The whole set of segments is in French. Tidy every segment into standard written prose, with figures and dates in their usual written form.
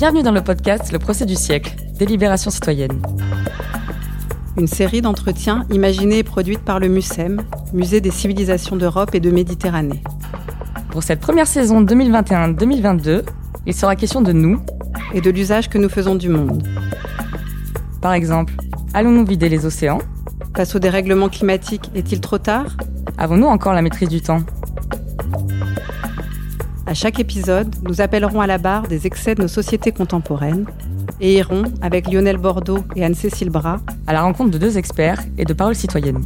Bienvenue dans le podcast Le procès du siècle, délibération citoyenne. Une série d'entretiens imaginés et produite par le MUCEM, Musée des civilisations d'Europe et de Méditerranée. Pour cette première saison 2021-2022, il sera question de nous et de l'usage que nous faisons du monde. Par exemple, allons-nous vider les océans ? Face au dérèglement climatique, est-il trop tard ? Avons-nous encore la maîtrise du temps ? À chaque épisode, nous appellerons à la barre des excès de nos sociétés contemporaines et irons, avec Lionel Bordeaux et Anne-Cécile Bras, à la rencontre de deux experts et de paroles citoyennes.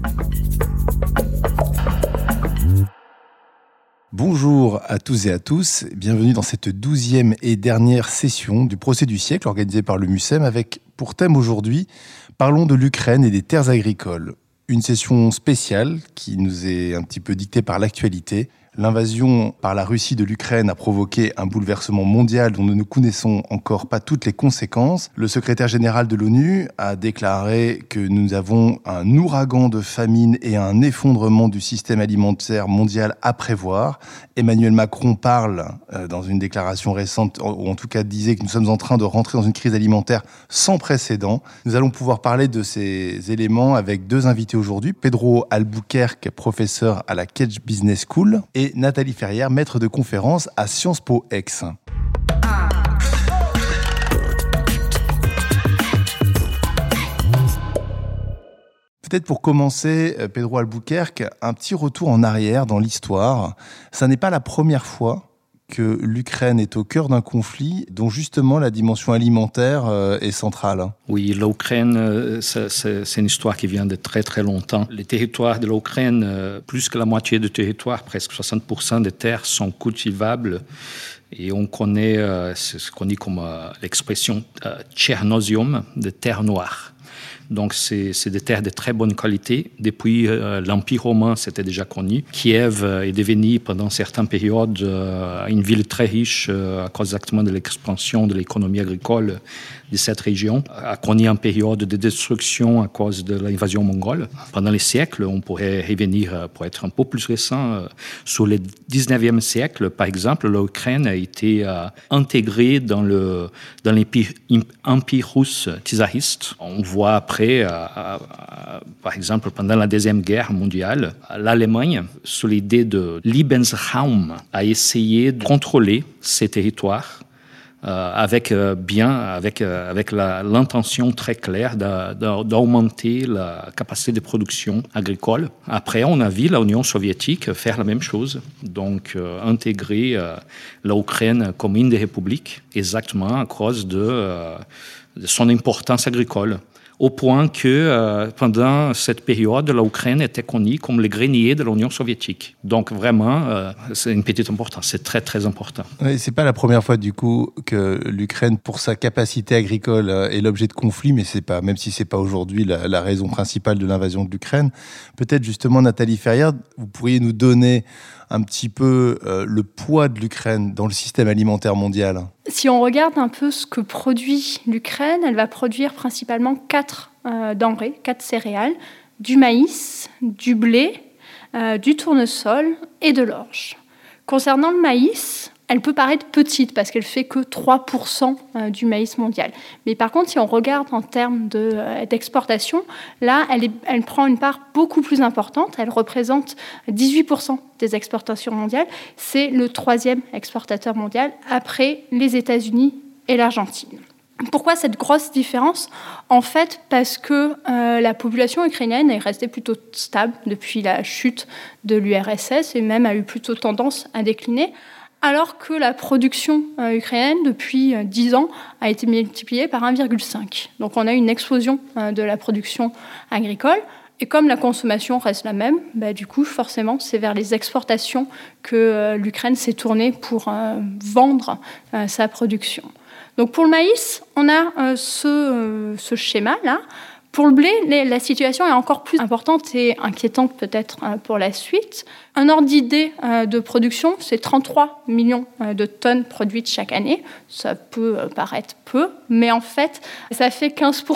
Bonjour à tous et à tous, bienvenue dans cette 12e et dernière session du procès du siècle organisée par le MUCEM avec pour thème aujourd'hui, parlons de l'Ukraine et des terres agricoles. Une session spéciale qui nous est un petit peu dictée par l'actualité. L'invasion par la Russie de l'Ukraine a provoqué un bouleversement mondial dont nous ne connaissons encore pas toutes les conséquences. Le secrétaire général de l'ONU a déclaré que nous avons un ouragan de famine et un effondrement du système alimentaire mondial à prévoir. Emmanuel Macron parle dans une déclaration récente, ou en tout cas disait que nous sommes en train de rentrer dans une crise alimentaire sans précédent. Nous allons pouvoir parler de ces éléments avec deux invités aujourd'hui. Pedro Albuquerque, professeur à la Kedge Business School, et Nathalie Ferrière, maître de conférence à Sciences Po Aix. Peut-être pour commencer, Pedro Albuquerque, un petit retour en arrière dans l'histoire. Ça n'est pas la première fois que l'Ukraine est au cœur d'un conflit dont justement la dimension alimentaire est centrale. Oui, l'Ukraine, c'est une histoire qui vient de très très longtemps. Les territoires de l'Ukraine, plus que la moitié du territoire, presque 60% des terres sont cultivables. Et on connaît ce qu'on dit comme l'expression tchernosium, de terre noire. Donc, c'est des terres de très bonne qualité. Depuis l'Empire romain, c'était déjà connu. Kiev est devenue, pendant certaines périodes, une ville très riche à cause exactement de l'expansion de l'économie agricole de cette région. A connu une période de destruction à cause de l'invasion mongole. Pendant les siècles, on pourrait revenir, pour être un peu plus récent, sur le 19e siècle, par exemple, l'Ukraine a été intégrée dans l'Empire russe tsariste. On voit après, par exemple, pendant la Deuxième Guerre mondiale, l'Allemagne, sous l'idée de Lebensraum, a essayé de contrôler ces territoires avec l'intention très claire d'augmenter la capacité de production agricole. Après, on a vu l'Union soviétique faire la même chose, donc intégrer l'Ukraine comme une des républiques, exactement à cause de son importance agricole. Au point que pendant cette période, l'Ukraine était connue comme le grenier de l'Union soviétique. Donc vraiment, c'est une petite importance, c'est très très important. Oui, c'est pas la première fois du coup que l'Ukraine, pour sa capacité agricole, est l'objet de conflits, mais c'est pas, même si c'est pas aujourd'hui la raison principale de l'invasion de l'Ukraine. Peut-être justement, Nathalie Ferrière, vous pourriez nous donner un petit peu le poids de l'Ukraine dans le système alimentaire mondial. Si on regarde un peu ce que produit l'Ukraine, elle va produire principalement 4 denrées, 4 céréales, du maïs, du blé, du tournesol et de l'orge. Concernant le maïs, elle peut paraître petite parce qu'elle fait que 3% du maïs mondial. Mais par contre, si on regarde en termes d'exportation, là, elle prend une part beaucoup plus importante. Elle représente 18% des exportations mondiales. C'est le 3e exportateur mondial après les États-Unis et l'Argentine. Pourquoi cette grosse différence ? En fait, parce que la population ukrainienne est restée plutôt stable depuis la chute de l'URSS et même a eu plutôt tendance à décliner, alors que la production ukrainienne, depuis 10 ans, a été multipliée par 1,5. Donc on a une explosion de la production agricole. Et comme la consommation reste la même, du coup, forcément, c'est vers les exportations que l'Ukraine s'est tournée pour vendre sa production. Donc pour le maïs, on a ce schéma-là. Pour le blé, la situation est encore plus importante et inquiétante peut-être pour la suite. Un ordre d'idée de production, c'est 33 millions de tonnes produites chaque année. Ça peut paraître peu, mais en fait, ça fait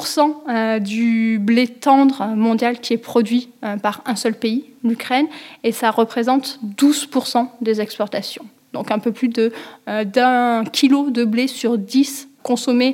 15% du blé tendre mondial qui est produit par un seul pays, l'Ukraine, et ça représente 12% des exportations. Donc un peu plus d'un kilo de blé sur 10 consommée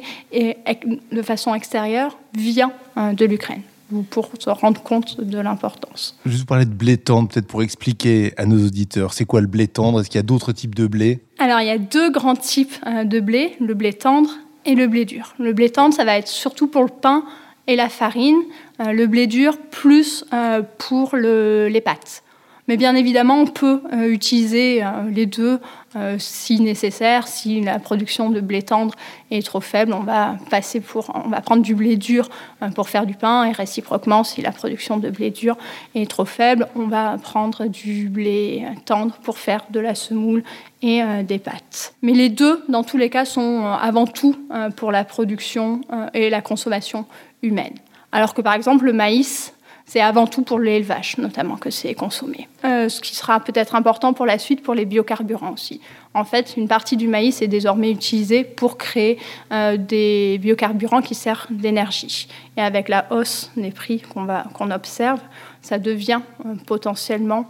de façon extérieure vient de l'Ukraine, pour se rendre compte de l'importance. Juste vous parler de blé tendre, peut-être pour expliquer à nos auditeurs, c'est quoi le blé tendre? Est-ce qu'il y a d'autres types de blé? Alors, il y a 2 grands types de blé, le blé tendre et le blé dur. Le blé tendre, ça va être surtout pour le pain et la farine. Le blé dur, plus pour les pâtes. Mais bien évidemment, on peut utiliser les deux si nécessaire. Si la production de blé tendre est trop faible, on va prendre du blé dur pour faire du pain. Et réciproquement, si la production de blé dur est trop faible, on va prendre du blé tendre pour faire de la semoule et des pâtes. Mais les deux, dans tous les cas, sont avant tout pour la production et la consommation humaine. Alors que par exemple, le maïs, c'est avant tout pour l'élevage, notamment, que c'est consommé. Ce qui sera peut-être important pour la suite, pour les biocarburants aussi. En fait, une partie du maïs est désormais utilisée pour créer des biocarburants qui servent d'énergie. Et avec la hausse des prix qu'on observe, ça devient potentiellement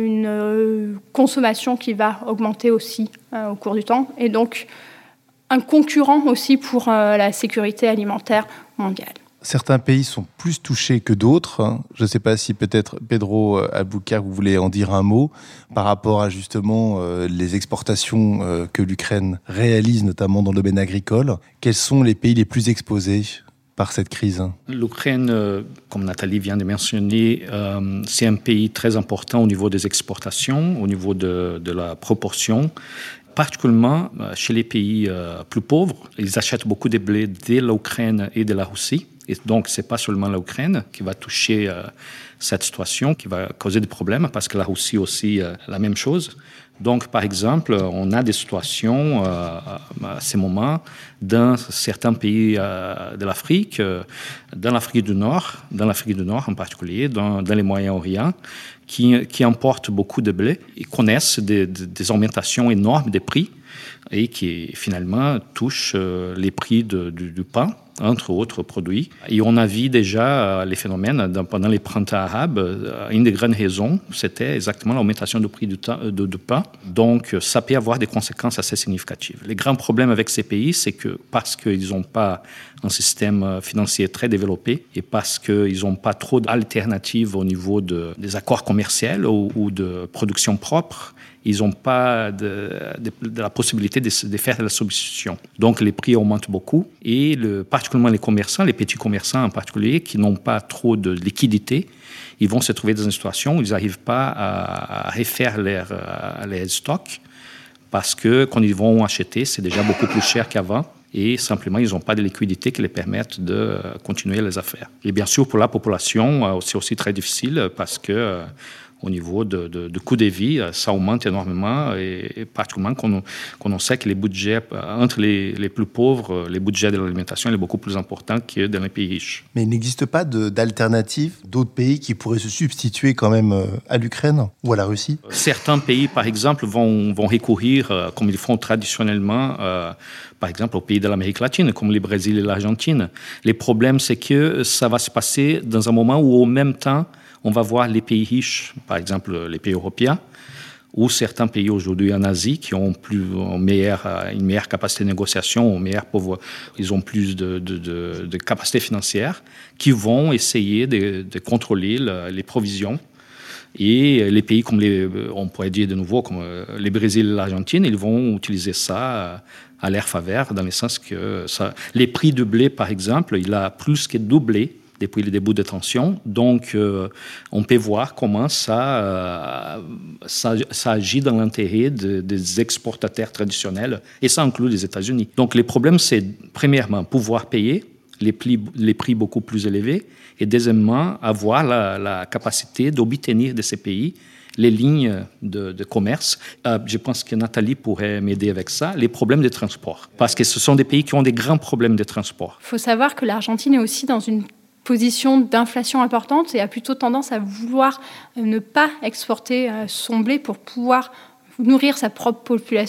une consommation qui va augmenter aussi au cours du temps. Et donc, un concurrent aussi pour la sécurité alimentaire mondiale. Certains pays sont plus touchés que d'autres. Je ne sais pas si peut-être Pedro Albuquerque, vous voulez en dire un mot par rapport à justement les exportations que l'Ukraine réalise, notamment dans le domaine agricole. Quels sont les pays les plus exposés par cette crise? L'Ukraine, comme Nathalie vient de mentionner, c'est un pays très important au niveau des exportations, au niveau de la proportion. Particulièrement chez les pays plus pauvres, ils achètent beaucoup de blé de l'Ukraine et de la Russie. Et donc, ce n'est pas seulement l'Ukraine qui va toucher cette situation, qui va causer des problèmes, parce que la Russie aussi, la même chose. Donc, par exemple, on a des situations à ces moments dans certains pays de l'Afrique, dans l'Afrique du Nord en particulier, dans les Moyen-Orient, qui importent beaucoup de blé et connaissent des augmentations énormes des prix et qui finalement touchent les prix du pain, entre autres produits. Et on a vu déjà les phénomènes pendant les printemps arabes. Une des grandes raisons, c'était exactement l'augmentation du prix du pain. Donc, ça peut avoir des conséquences assez significatives. Les grands problèmes avec ces pays, c'est que parce qu'ils n'ont pas un système financier très développé et parce qu'ils n'ont pas trop d'alternatives au niveau des accords commerciaux ou de production propre, ils n'ont pas de la possibilité de faire de la substitution. Donc, les prix augmentent beaucoup et particulièrement les commerçants, les petits commerçants en particulier, qui n'ont pas trop de liquidité, ils vont se trouver dans une situation où ils n'arrivent pas à refaire les stocks parce que quand ils vont acheter, c'est déjà beaucoup plus cher qu'avant. Et simplement, ils n'ont pas de liquidité qui les permette de continuer les affaires. Et bien sûr, pour la population, c'est aussi très difficile parce que au niveau de coût de vie, ça augmente énormément et particulièrement quand on sait que les budgets, entre les plus pauvres, les budgets de l'alimentation, est beaucoup plus important que dans les pays riches. Mais il n'existe pas d'alternative, d'autres pays qui pourraient se substituer quand même à l'Ukraine ou à la Russie? Certains pays, par exemple, vont recourir, comme ils font traditionnellement, par exemple, aux pays de l'Amérique latine, comme le Brésil et l'Argentine. Les problèmes, c'est que ça va se passer dans un moment où, au même temps, on va voir les pays riches, par exemple les pays européens, ou certains pays aujourd'hui en Asie qui ont une meilleure capacité de négociation, ils ont plus de capacité financière, qui vont essayer de contrôler les provisions. Et les pays comme on pourrait dire de nouveau, comme le Brésil et l'Argentine, ils vont utiliser ça à leur faveur, dans le sens que les prix de blé, par exemple, il a plus que doublé depuis le début des tensions. Donc, on peut voir comment ça agit dans l'intérêt des exportateurs traditionnels, et ça inclut les États-Unis. Donc, les problèmes, c'est, premièrement, pouvoir payer les prix beaucoup plus élevés, et deuxièmement, avoir la capacité d'obtenir de ces pays les lignes de commerce. Je pense que Nathalie pourrait m'aider avec ça, les problèmes de transport. Parce que ce sont des pays qui ont des grands problèmes de transport. Il faut savoir que l'Argentine est aussi dans une position d'inflation importante et a plutôt tendance à vouloir ne pas exporter son blé pour pouvoir nourrir sa propre population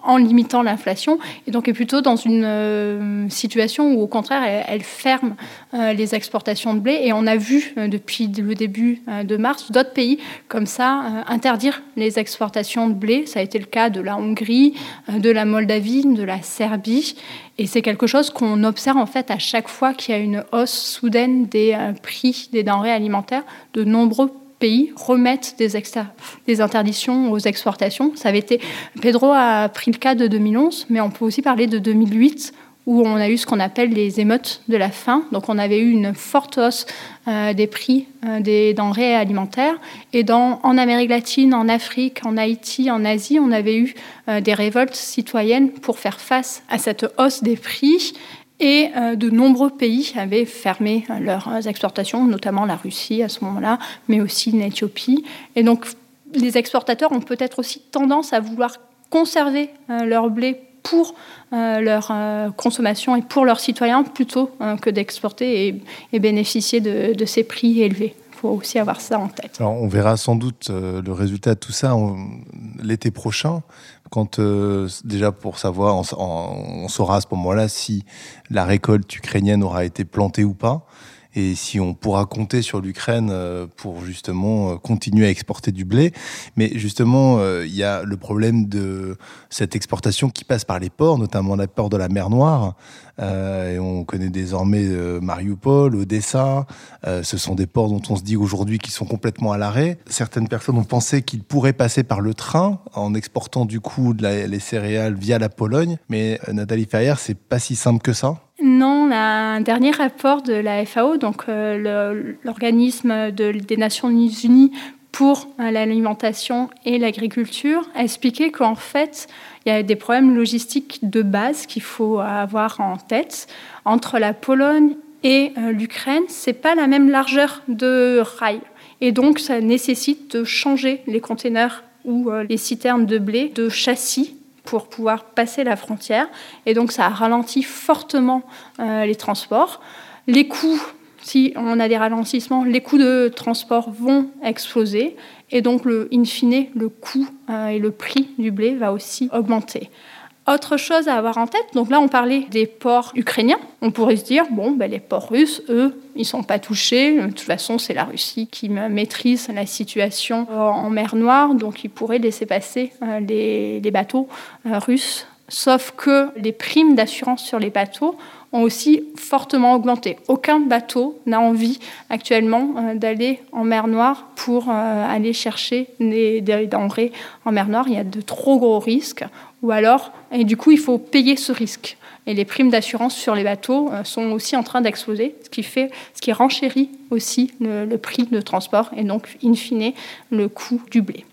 en limitant l'inflation, et donc est plutôt dans une situation où, au contraire, elle ferme les exportations de blé. Et on a vu, depuis le début de mars, d'autres pays comme ça interdire les exportations de blé. Ça a été le cas de la Hongrie, de la Moldavie, de la Serbie. Et c'est quelque chose qu'on observe en fait à chaque fois qu'il y a une hausse soudaine des prix des denrées alimentaires. De nombreux pays remettent des interdictions aux exportations. Ça avait été, Pedro a pris le cas de 2011, mais on peut aussi parler de 2008, où on a eu ce qu'on appelle les émeutes de la faim. Donc on avait eu une forte hausse des prix des denrées alimentaires. Et en Amérique latine, en Afrique, en Haïti, en Asie, on avait eu des révoltes citoyennes pour faire face à cette hausse des prix. Et de nombreux pays avaient fermé leurs exportations, notamment la Russie à ce moment-là, mais aussi l'Éthiopie. Et donc, les exportateurs ont peut-être aussi tendance à vouloir conserver leur blé pour leur consommation et pour leurs citoyens, plutôt que d'exporter et bénéficier de ces prix élevés. Il faut aussi avoir ça en tête. Alors, on verra sans doute le résultat de tout ça l'été prochain, quand déjà pour savoir, on saura à ce moment-là si la récolte ukrainienne aura été plantée ou pas, et si on pourra compter sur l'Ukraine pour justement continuer à exporter du blé. Mais justement, il y a le problème de cette exportation qui passe par les ports, notamment les ports de la mer Noire. Et on connaît désormais Mariupol, Odessa. Ce sont des ports dont on se dit aujourd'hui qu'ils sont complètement à l'arrêt. Certaines personnes ont pensé qu'ils pourraient passer par le train en exportant du coup les céréales via la Pologne. Mais Nathalie Ferrière, c'est pas si simple que ça. Non, un dernier rapport de la FAO, donc l'organisme des Nations Unies pour l'alimentation et l'agriculture, a expliqué qu'en fait, il y a des problèmes logistiques de base qu'il faut avoir en tête. Entre la Pologne et l'Ukraine, c'est pas la même largeur de rail. Et donc, ça nécessite de changer les containers ou les citernes de blé de châssis pour pouvoir passer la frontière. Et donc, ça ralentit fortement les transports. Les coûts, si on a des ralentissements, les coûts de transport vont exploser. Et donc, in fine, le coût et le prix du blé va aussi augmenter. Autre chose à avoir en tête, donc là on parlait des ports ukrainiens. On pourrait se dire, les ports russes, eux, ils ne sont pas touchés. De toute façon, c'est la Russie qui maîtrise la situation en mer Noire, donc ils pourraient laisser passer les bateaux russes. Sauf que les primes d'assurance sur les bateaux ont aussi fortement augmenté. Aucun bateau n'a envie actuellement d'aller en mer Noire pour aller chercher des denrées en mer Noire. Il y a de trop gros risques. Et du coup, il faut payer ce risque. Et les primes d'assurance sur les bateaux sont aussi en train d'exploser, ce qui renchérit aussi le prix de transport et donc, in fine, le coût du blé.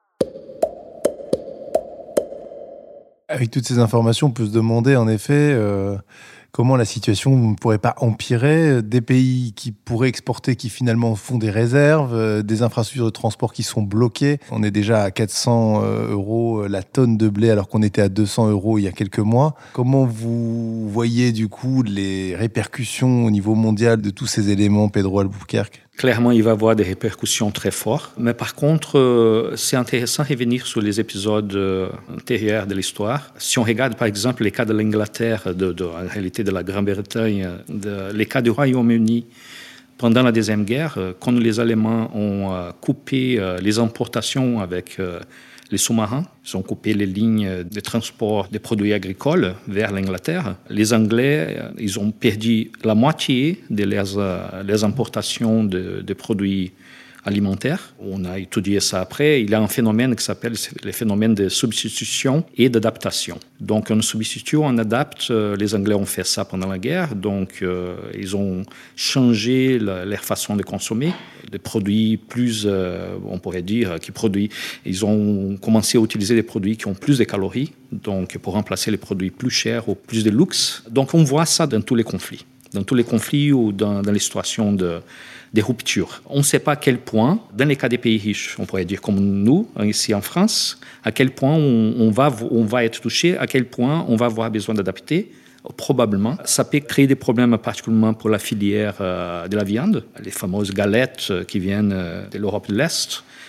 Avec toutes ces informations, on peut se demander en effet comment la situation ne pourrait pas empirer. Des pays qui pourraient exporter, qui finalement font des réserves, des infrastructures de transport qui sont bloquées. On est déjà à 400 € la tonne de blé alors qu'on était à 200 € il y a quelques mois. Comment vous voyez du coup les répercussions au niveau mondial de tous ces éléments, Pedro Albuquerque ? Clairement, il va y avoir des répercussions très fortes. Mais par contre, c'est intéressant de revenir sur les épisodes antérieurs de l'histoire. Si on regarde, par exemple, les cas de l'Angleterre, en réalité de la Grande-Bretagne, les cas du Royaume-Uni pendant la Deuxième Guerre, quand les Allemands ont coupé les importations avec les sous-marins, ils ont coupé les lignes de transport des produits agricoles vers l'Angleterre. Les Anglais, ils ont perdu la moitié de leurs importations de produits alimentaires. On a étudié ça après. Il y a un phénomène qui s'appelle le phénomène de substitution et d'adaptation. Donc, on substitue, on adapte. Les Anglais ont fait ça pendant la guerre. Donc, ils ont changé leur façon de consommer. Des produits plus, on pourrait dire, ils ont commencé à utiliser des produits qui ont plus de calories, donc pour remplacer les produits plus chers ou plus de luxe. Donc, on voit ça dans tous les conflits. Dans tous les conflits ou dans les situations des ruptures. On ne sait pas à quel point, dans les cas des pays riches, on pourrait dire comme nous, ici en France, à quel point on va être touché, à quel point on va avoir besoin d'adapter. Probablement. Ça peut créer des problèmes particulièrement pour la filière de la viande, les fameuses galettes qui viennent de l'Europe de l'Est.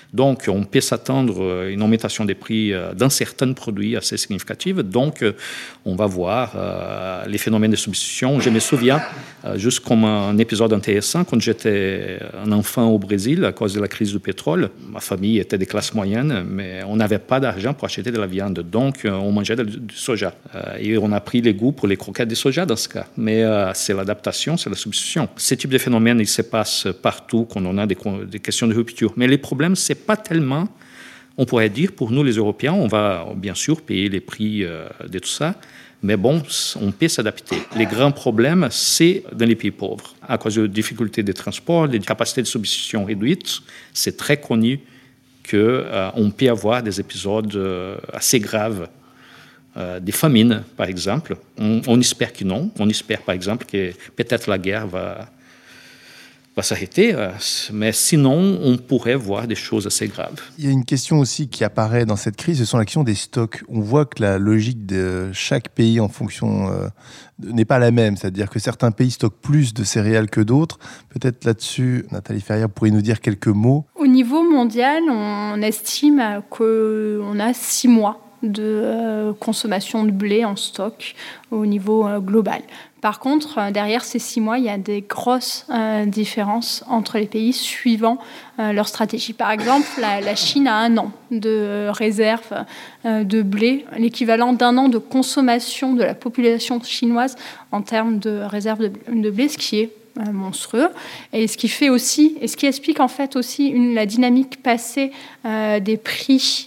Donc, on peut s'attendre à une augmentation des prix dans certains produits assez significative. Donc, on va voir les phénomènes de substitution. Je me souviens, juste comme un épisode intéressant, quand j'étais un enfant au Brésil, à cause de la crise du pétrole, ma famille était des classes moyennes, mais on n'avait pas d'argent pour acheter de la viande. Donc, on mangeait du soja. Et on a pris les goûts pour les croquettes de soja dans ce cas. Mais c'est l'adaptation, c'est la substitution. Ce type de phénomène, il se passe partout quand on a des questions de rupture. Mais les problèmes, c'est pas tellement, on pourrait dire, pour nous les Européens, on va bien sûr payer les prix de tout ça, mais bon, on peut s'adapter. Les grands problèmes, c'est dans les pays pauvres. À cause de difficultés de transport, des capacités de substitution réduites, c'est très connu qu'on peut avoir des épisodes assez graves, des famines, par exemple. On espère que non. On espère, par exemple, que peut-être la guerre va s'arrêter, mais sinon, on pourrait voir des choses assez graves. Il y a une question aussi qui apparaît dans cette crise, ce sont la question des stocks. On voit que la logique de chaque pays en fonction n'est pas la même, c'est-à-dire que certains pays stockent plus de céréales que d'autres. Peut-être là-dessus, Nathalie Ferrière pourrait nous dire quelques mots. Au niveau mondial, on estime qu'on a 6 mois de consommation de blé en stock au niveau global. Par contre, derrière ces 6 mois, il y a des grosses différences entre les pays suivant leur stratégie. Par exemple, la Chine a 1 an de réserve de blé, l'équivalent d'1 an de consommation de la population chinoise en termes de réserve de blé, ce qui est monstrueux, et ce qui fait aussi, et ce qui explique en fait aussi la dynamique passée des prix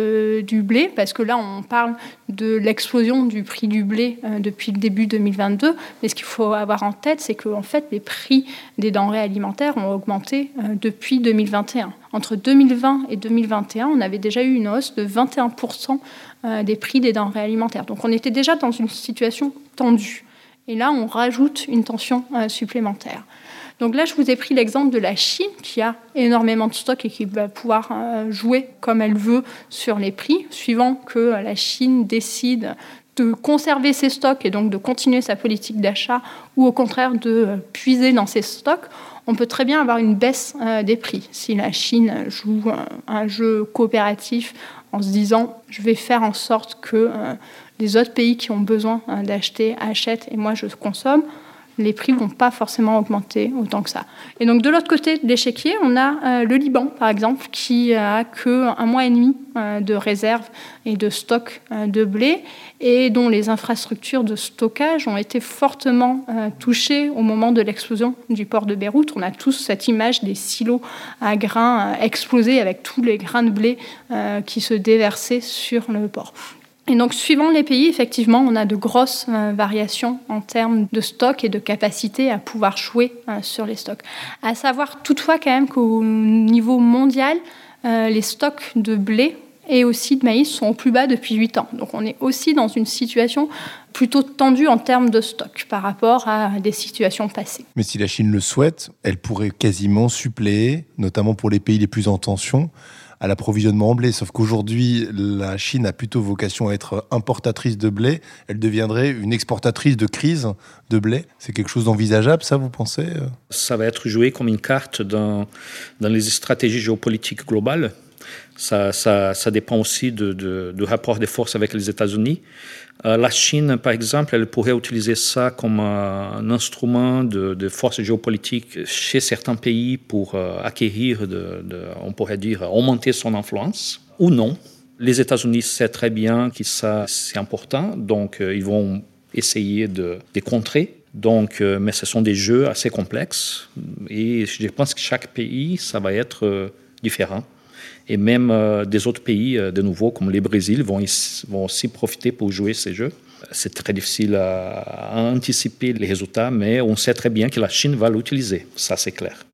du blé, parce que là on parle de l'explosion du prix du blé depuis le début 2022, mais ce qu'il faut avoir en tête, c'est que en fait les prix des denrées alimentaires ont augmenté depuis 2021. Entre 2020 et 2021, on avait déjà eu une hausse de 21% des prix des denrées alimentaires. Donc on était déjà dans une situation tendue. Et là, on rajoute une tension supplémentaire. Donc là, je vous ai pris l'exemple de la Chine, qui a énormément de stocks et qui va pouvoir jouer comme elle veut sur les prix, suivant que la Chine décide de conserver ses stocks et donc de continuer sa politique d'achat, ou au contraire de puiser dans ses stocks. On peut très bien avoir une baisse des prix. Si la Chine joue un jeu coopératif en se disant « je vais faire en sorte que les autres pays qui ont besoin d'acheter achètent et moi je consomme », les prix ne vont pas forcément augmenter autant que ça. Et donc de l'autre côté de l'échiquier, on a le Liban, par exemple, qui a qu'un mois et demi de réserve et de stock de blé, et dont les infrastructures de stockage ont été fortement touchées au moment de l'explosion du port de Beyrouth. On a tous cette image des silos à grains explosés avec tous les grains de blé qui se déversaient sur le port. Et donc, suivant les pays, effectivement, on a de grosses variations en termes de stock et de capacité à pouvoir jouer sur les stocks. À savoir toutefois quand même qu'au niveau mondial, les stocks de blé et aussi de maïs sont au plus bas depuis 8 ans. Donc on est aussi dans une situation plutôt tendue en termes de stock par rapport à des situations passées. Mais si la Chine le souhaite, elle pourrait quasiment suppléer, notamment pour les pays les plus en tension, à l'approvisionnement en blé. Sauf qu'aujourd'hui, la Chine a plutôt vocation à être importatrice de blé. Elle deviendrait une exportatrice de crise de blé. C'est quelque chose d'envisageable, ça, vous pensez ? Ça va être joué comme une carte dans les stratégies géopolitiques globales. Ça dépend aussi du rapport de force avec les États-Unis. La Chine, par exemple, elle pourrait utiliser ça comme un instrument de force géopolitique chez certains pays pour acquérir, on pourrait dire, augmenter son influence, ou non. Les États-Unis savent très bien que ça, c'est important, donc ils vont essayer de contrer. Donc, mais ce sont des jeux assez complexes, et je pense que chaque pays, ça va être différent. Et même des autres pays, de nouveau, comme le Brésil, vont aussi profiter pour jouer ces jeux. C'est très difficile à anticiper les résultats, mais on sait très bien que la Chine va l'utiliser. Ça, c'est clair.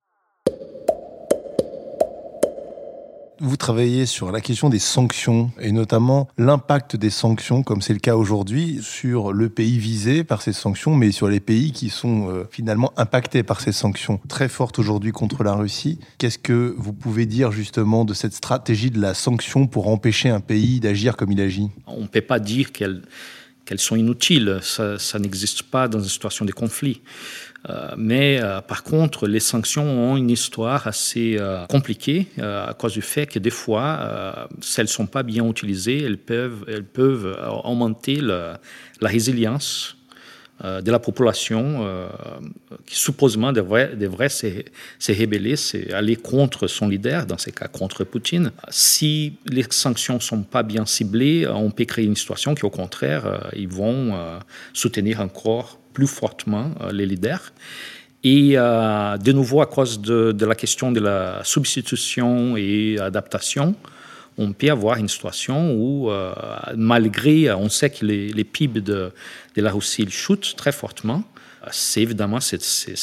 Vous travaillez sur la question des sanctions, et notamment l'impact des sanctions, comme c'est le cas aujourd'hui, sur le pays visé par ces sanctions, mais sur les pays qui sont finalement impactés par ces sanctions très fortes aujourd'hui contre la Russie. Qu'est-ce que vous pouvez dire justement de cette stratégie de la sanction pour empêcher un pays d'agir comme il agit ? On ne peut pas dire qu'elles sont inutiles. Ça n'existe pas dans une situation de conflit. Mais par contre, les sanctions ont une histoire assez compliquée à cause du fait que des fois, si elles ne sont pas bien utilisées, elles peuvent augmenter la résilience de la population qui supposément devrait se rebeller, aller contre son leader, dans ces cas contre Poutine. Si les sanctions ne sont pas bien ciblées, on peut créer une situation qui, au contraire, ils vont soutenir encore plus fortement les leaders. Et de nouveau, à cause de la question de la substitution et adaptation, on peut avoir une situation où, malgré, on sait que les PIB de la Russie chutent très fortement. C'est évidemment c'est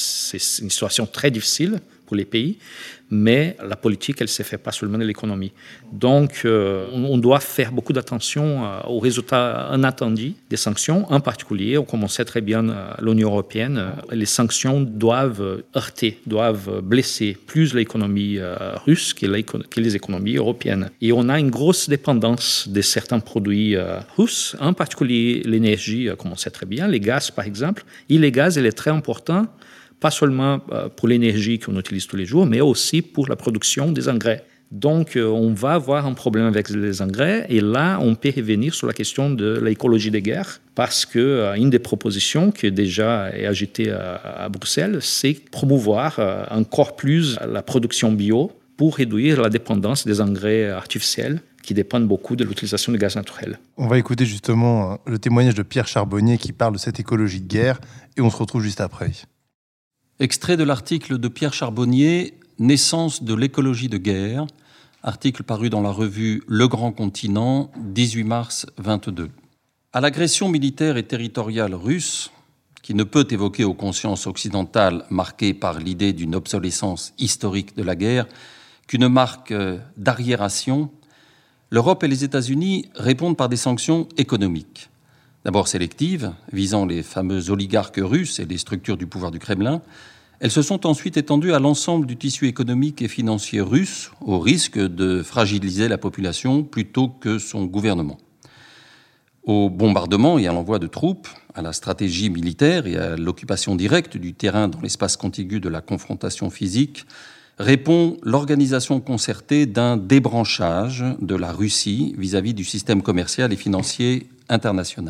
une situation très difficile pour les pays, mais la politique, elle ne se fait pas seulement de l'économie. Donc, on doit faire beaucoup d'attention aux résultats inattendus des sanctions. En particulier, comme on sait très bien, l'Union européenne, les sanctions doivent heurter, doivent blesser plus l'économie russe que les économies européennes. Et on a une grosse dépendance de certains produits russes, en particulier l'énergie, comme on sait très bien, les gaz par exemple. Et les gaz, il est très important, pas seulement pour l'énergie qu'on utilise tous les jours, mais aussi pour la production des engrais. Donc, on va avoir un problème avec les engrais, et là, on peut revenir sur la question de l'écologie de guerre, parce qu'une des propositions qui déjà est agitée à Bruxelles, c'est promouvoir encore plus la production bio pour réduire la dépendance des engrais artificiels qui dépendent beaucoup de l'utilisation du gaz naturel. On va écouter justement le témoignage de Pierre Charbonnier qui parle de cette écologie de guerre, et on se retrouve juste après. Extrait de l'article de Pierre Charbonnier, « Naissance de l'écologie de guerre », article paru dans la revue Le Grand Continent, 18 mars 22. À l'agression militaire et territoriale russe, qui ne peut évoquer aux consciences occidentales marquées par l'idée d'une obsolescence historique de la guerre qu'une marque d'arriération, l'Europe et les États-Unis répondent par des sanctions économiques. D'abord sélectives, visant les fameux oligarques russes et les structures du pouvoir du Kremlin, elles se sont ensuite étendues à l'ensemble du tissu économique et financier russe, au risque de fragiliser la population plutôt que son gouvernement. Au bombardement et à l'envoi de troupes, à la stratégie militaire et à l'occupation directe du terrain dans l'espace contigu de la confrontation physique, répond l'organisation concertée d'un débranchage de la Russie vis-à-vis du système commercial et financier international.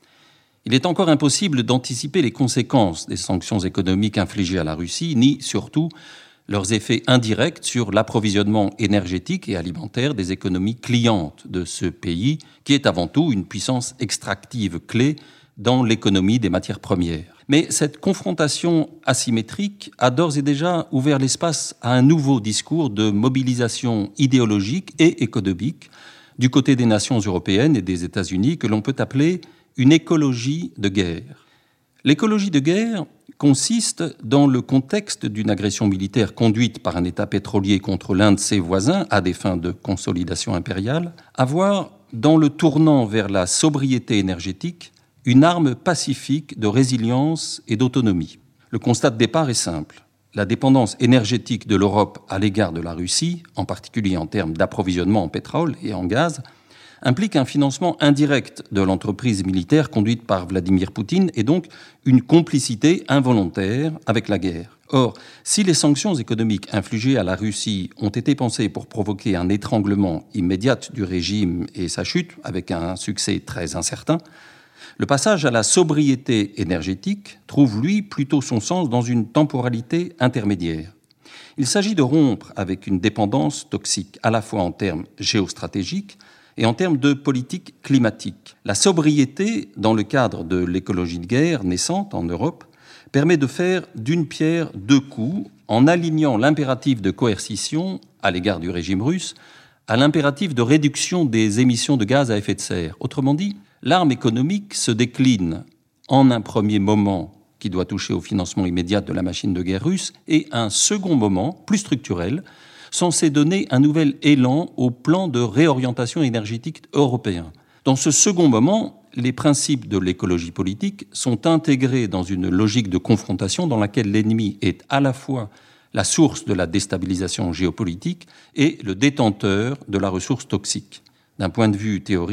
Il est encore impossible d'anticiper les conséquences des sanctions économiques infligées à la Russie, ni surtout leurs effets indirects sur l'approvisionnement énergétique et alimentaire des économies clientes de ce pays, qui est avant tout une puissance extractive clé dans l'économie des matières premières. Mais cette confrontation asymétrique a d'ores et déjà ouvert l'espace à un nouveau discours de mobilisation idéologique et économique du côté des nations européennes et des États-Unis que l'on peut appeler une écologie de guerre. L'écologie de guerre consiste, dans le contexte d'une agression militaire conduite par un État pétrolier contre l'un de ses voisins à des fins de consolidation impériale, à voir dans le tournant vers la sobriété énergétique une arme pacifique de résilience et d'autonomie. Le constat de départ est simple. La dépendance énergétique de l'Europe à l'égard de la Russie, en particulier en termes d'approvisionnement en pétrole et en gaz, implique un financement indirect de l'entreprise militaire conduite par Vladimir Poutine et donc une complicité involontaire avec la guerre. Or, si les sanctions économiques infligées à la Russie ont été pensées pour provoquer un étranglement immédiat du régime et sa chute, avec un succès très incertain, le passage à la sobriété énergétique trouve, lui, plutôt son sens dans une temporalité intermédiaire. Il s'agit de rompre avec une dépendance toxique, à la fois en termes géostratégiques et en termes de politique climatique. La sobriété, dans le cadre de l'écologie de guerre naissante en Europe, permet de faire d'une pierre deux coups en alignant l'impératif de coercition à l'égard du régime russe à l'impératif de réduction des émissions de gaz à effet de serre. Autrement dit, l'arme économique se décline en un premier moment qui doit toucher au financement immédiat de la machine de guerre russe et un second moment, plus structurel, censé donner un nouvel élan au plan de réorientation énergétique européen. Dans ce second moment, les principes de l'écologie politique sont intégrés dans une logique de confrontation dans laquelle l'ennemi est à la fois la source de la déstabilisation géopolitique et le détenteur de la ressource toxique. D'un point de vue théorique,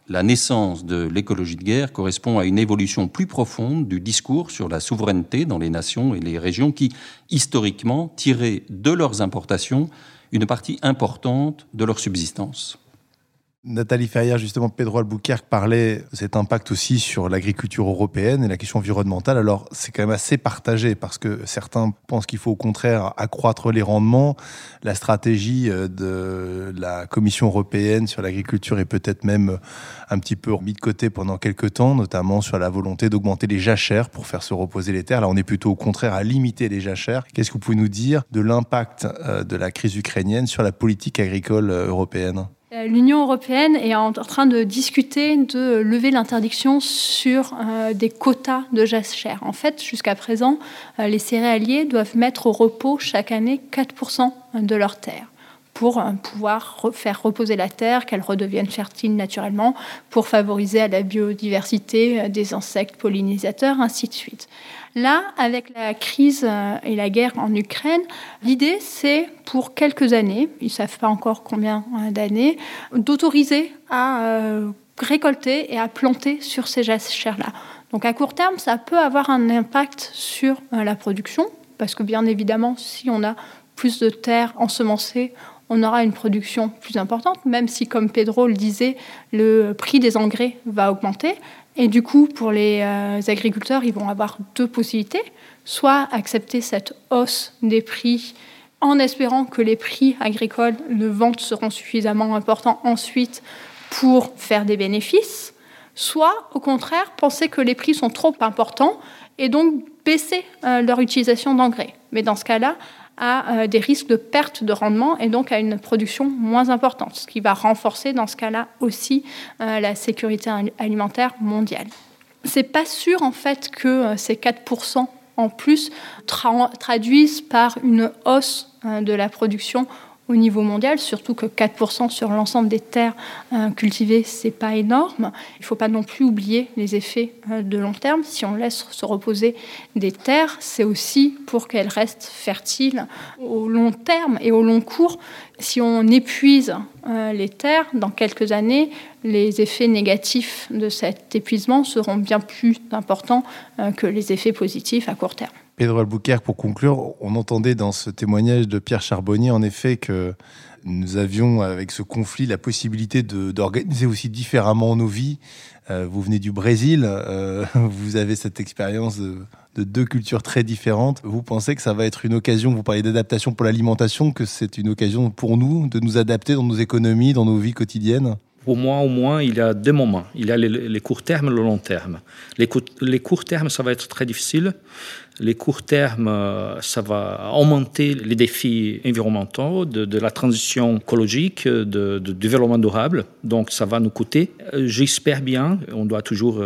La naissance de l'écologie de guerre correspond à une évolution plus profonde du discours sur la souveraineté dans les nations et les régions qui, historiquement, tiraient de leurs importations une partie importante de leur subsistance. Nathalie Ferrière, justement, Pedro Albuquerque parlait de cet impact aussi sur l'agriculture européenne et la question environnementale. Alors, c'est quand même assez partagé parce que certains pensent qu'il faut au contraire accroître les rendements. La stratégie de la Commission européenne sur l'agriculture est peut-être même un petit peu mis de côté pendant quelques temps, notamment sur la volonté d'augmenter les jachères pour faire se reposer les terres. Là, on est plutôt au contraire à limiter les jachères. Qu'est-ce que vous pouvez nous dire de l'impact de la crise ukrainienne sur la politique agricole européenne ? L'Union européenne est en train de discuter de lever l'interdiction sur des quotas de jachères. En fait, jusqu'à présent, les céréaliers doivent mettre au repos chaque année 4% de leurs terres pour pouvoir faire reposer la terre, qu'elle redevienne fertile naturellement, pour favoriser la biodiversité des insectes pollinisateurs, ainsi de suite. Là, avec la crise et la guerre en Ukraine, l'idée, c'est pour quelques années, ils ne savent pas encore combien d'années, d'autoriser à récolter et à planter sur ces jachères-là. Donc à court terme, ça peut avoir un impact sur la production, parce que bien évidemment, si on a plus de terres ensemencées, on aura une production plus importante, même si, comme Pedro le disait, le prix des engrais va augmenter. Et du coup, pour les agriculteurs, ils vont avoir deux possibilités. Soit accepter cette hausse des prix en espérant que les prix agricoles de vente seront suffisamment importants ensuite pour faire des bénéfices. Soit, au contraire, penser que les prix sont trop importants et donc baisser leur utilisation d'engrais. Mais dans ce cas-là, à des risques de perte de rendement et donc à une production moins importante, ce qui va renforcer dans ce cas-là aussi la sécurité alimentaire mondiale. C'est pas sûr en fait que ces 4% en plus traduisent par une hausse de la production au niveau mondial, surtout que 4% sur l'ensemble des terres cultivées, c'est pas énorme. Il ne faut pas non plus oublier les effets de long terme. Si on laisse se reposer des terres, c'est aussi pour qu'elles restent fertiles au long terme et au long cours. Si on épuise les terres, dans quelques années, les effets négatifs de cet épuisement seront bien plus importants que les effets positifs à court terme. Pedro Albuquerque, pour conclure, on entendait dans ce témoignage de Pierre Charbonnier, en effet, que nous avions, avec ce conflit, la possibilité d'organiser aussi différemment nos vies. Vous venez du Brésil, vous avez cette expérience de deux cultures très différentes. Vous pensez que ça va être une occasion, vous parlez d'adaptation pour l'alimentation, que c'est une occasion pour nous de nous adapter dans nos économies, dans nos vies quotidiennes ? Pour moi, au moins, il y a deux moments. Il y a les courts termes et le long terme. Les courts termes, ça va être très difficile. Les courts termes, ça va augmenter les défis environnementaux, de la transition écologique, du développement durable. Donc, ça va nous coûter. J'espère bien, on doit toujours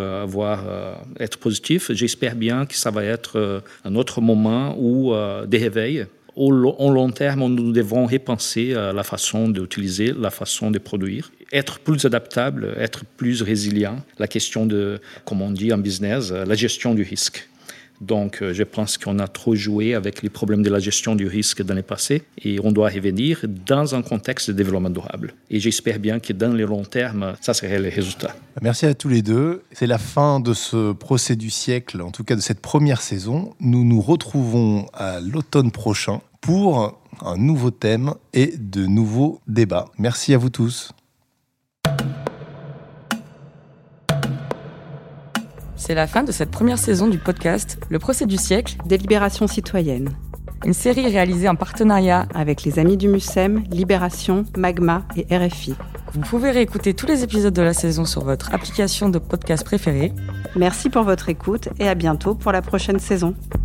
être positif, j'espère bien que ça va être un autre moment où des réveils. Au long terme, nous devrons repenser la façon d'utiliser, la façon de produire, être plus adaptable, être plus résilient. La question de, comme on dit en business, la gestion du risque. Donc, je pense qu'on a trop joué avec les problèmes de la gestion du risque dans le passé et on doit revenir dans un contexte de développement durable. Et j'espère bien que dans le long terme, ça serait le résultat. Merci à tous les deux. C'est la fin de ce procès du siècle, en tout cas de cette première saison. Nous nous retrouvons à l'automne prochain pour un nouveau thème et de nouveaux débats. Merci à vous tous. C'est la fin de cette première saison du podcast Le procès du siècle, Délibération citoyenne. Une série réalisée en partenariat avec les Amis du Mucem, Libération, Magma et RFI. Vous pouvez réécouter tous les épisodes de la saison sur votre application de podcast préférée. Merci pour votre écoute et à bientôt pour la prochaine saison.